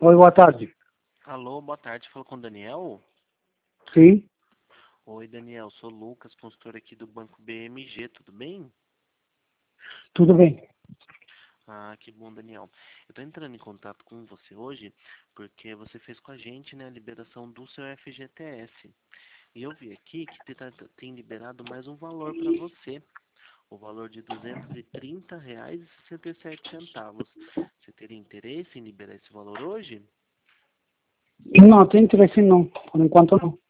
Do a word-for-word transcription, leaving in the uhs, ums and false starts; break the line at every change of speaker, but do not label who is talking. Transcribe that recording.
Oi, boa tarde.
Alô, boa tarde. Fala com o Daniel?
Sim,
Oi, Daniel. Sou o Lucas, consultor aqui do Banco B M G. Tudo bem?
tudo bem.
Ah, que bom, Daniel. Eu tô entrando em contato com você hoje porque você fez com a gente, né, a liberação do seu F G T S. E eu vi aqui que te- tá- tem liberado mais um valor para você. O valor de duzentos e trinta reais e sessenta e sete centavos. Você teria interesse em liberar esse valor hoje?
Não, tem interesse não. Por enquanto não.